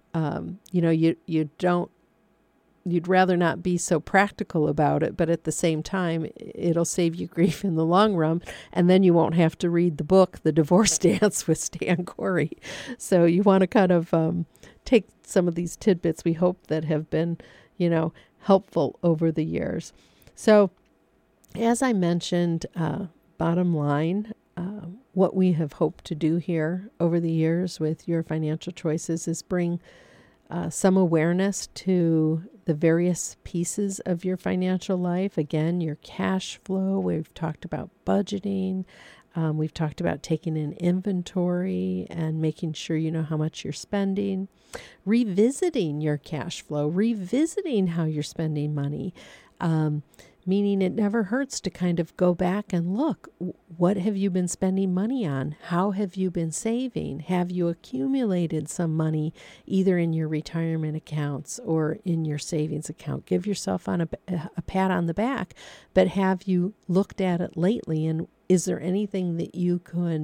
You'd rather not be so practical about it, but at the same time, it'll save you grief in the long run. And then you won't have to read the book, The Divorce Dance with Stan Corey. So you want to kind of take some of these tidbits we hope that have been, helpful over the years. So as I mentioned, bottom line, what we have hoped to do here over the years with your financial choices is bring some awareness to the various pieces of your financial life. Again, your cash flow. We've talked about budgeting. We've talked about taking an inventory and making sure you know how much you're spending. Revisiting your cash flow. Revisiting how you're spending money. Meaning it never hurts to kind of go back and look, what have you been spending money on? How have you been saving? Have you accumulated some money either in your retirement accounts or in your savings account? Give yourself a pat on the back, but have you looked at it lately? And is there anything that you can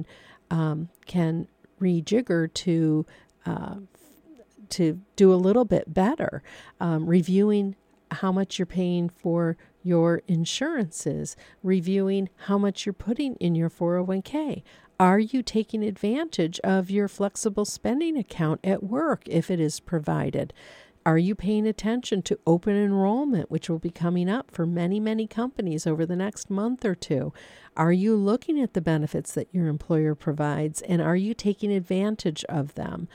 rejigger to do a little bit better? Reviewing how much you're paying for your insurances, reviewing how much you're putting in your 401k. Are you taking advantage of your flexible spending account at work if it is provided? Are you paying attention to open enrollment, which will be coming up for many, many companies over the next month or two? Are you looking at the benefits that your employer provides, and are you taking advantage of them?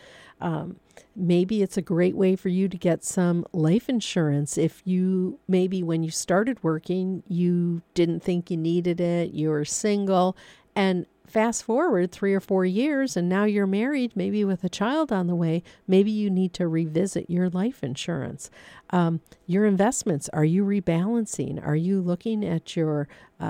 Maybe it's a great way for you to get some life insurance if maybe when you started working, you didn't think you needed it, you were single, and fast forward 3 or 4 years and now you're married, maybe with a child on the way, maybe you need to revisit your life insurance. Your investments, are you rebalancing? Are you looking at your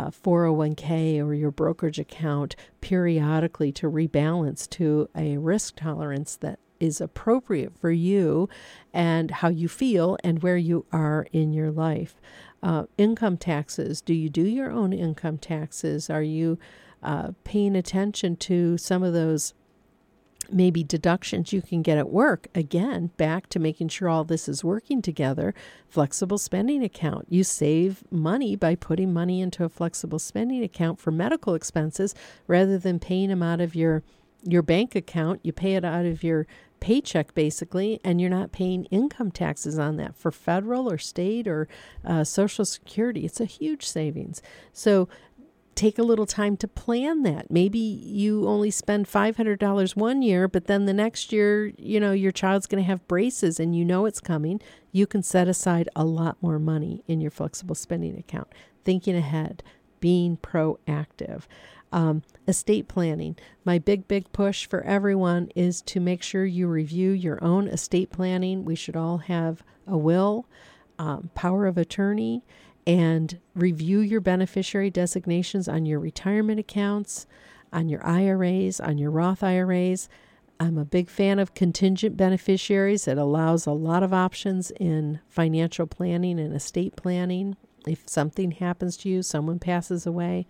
401k or your brokerage account periodically to rebalance to a risk tolerance that is appropriate for you and how you feel and where you are in your life? Income taxes. Do you do your own income taxes? Are you paying attention to some of those maybe deductions you can get at work? Again, back to making sure all this is working together. Flexible spending account. You save money by putting money into a flexible spending account for medical expenses rather than paying them out of your bank account. You pay it out of your paycheck basically, and you're not paying income taxes on that for federal or state or Social Security. It's a huge savings. So take a little time to plan that. Maybe you only spend $500 one year, but then the next year, your child's going to have braces and it's coming. You can set aside a lot more money in your flexible spending account. Thinking ahead, being proactive. Estate planning. My big push for everyone is to make sure you review your own estate planning. We should all have a will, power of attorney, and review your beneficiary designations on your retirement accounts, on your IRAs, on your Roth IRAs. I'm a big fan of contingent beneficiaries. It allows a lot of options in financial planning and estate planning. If something happens to you, someone passes away,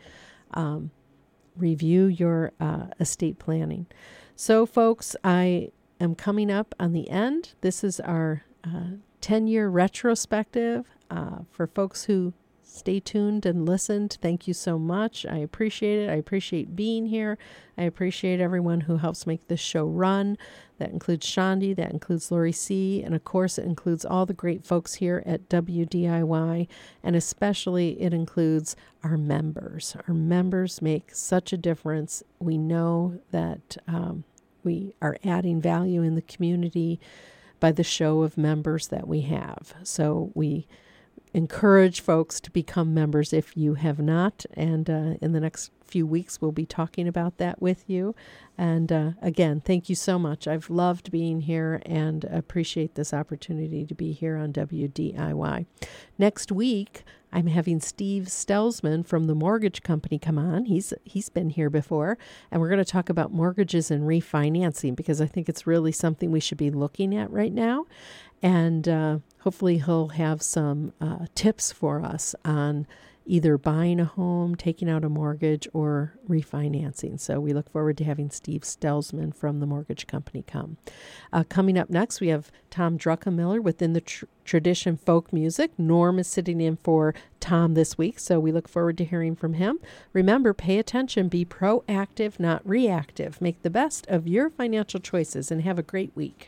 review your estate planning. So, folks, I am coming up on the end. This is our 10-year retrospective for folks who stay tuned and listened. Thank you so much. I appreciate it. I appreciate being here. I appreciate everyone who helps make this show run. That includes Shandi, that includes Lori C., and of course it includes all the great folks here at WDIY, and especially it includes our members. Our members make such a difference. We know that we are adding value in the community by the show of members that we have. So we encourage folks to become members if you have not, and in the next few weeks we'll be talking about that with you. And again, thank you so much. I've loved being here and appreciate this opportunity to be here on WDIY. Next week, I'm having Steve Stelsman from the mortgage company come on. He's been here before, and we're going to talk about mortgages and refinancing, because I think it's really something we should be looking at right now. And hopefully he'll have some tips for us on either buying a home, taking out a mortgage, or refinancing. So we look forward to having Steve Stelsman from the mortgage company come. Coming up next, we have Tom Druckenmiller within the Tradition Folk Music. Norm is sitting in for Tom this week, so we look forward to hearing from him. Remember, pay attention, be proactive, not reactive. Make the best of your financial choices, and have a great week.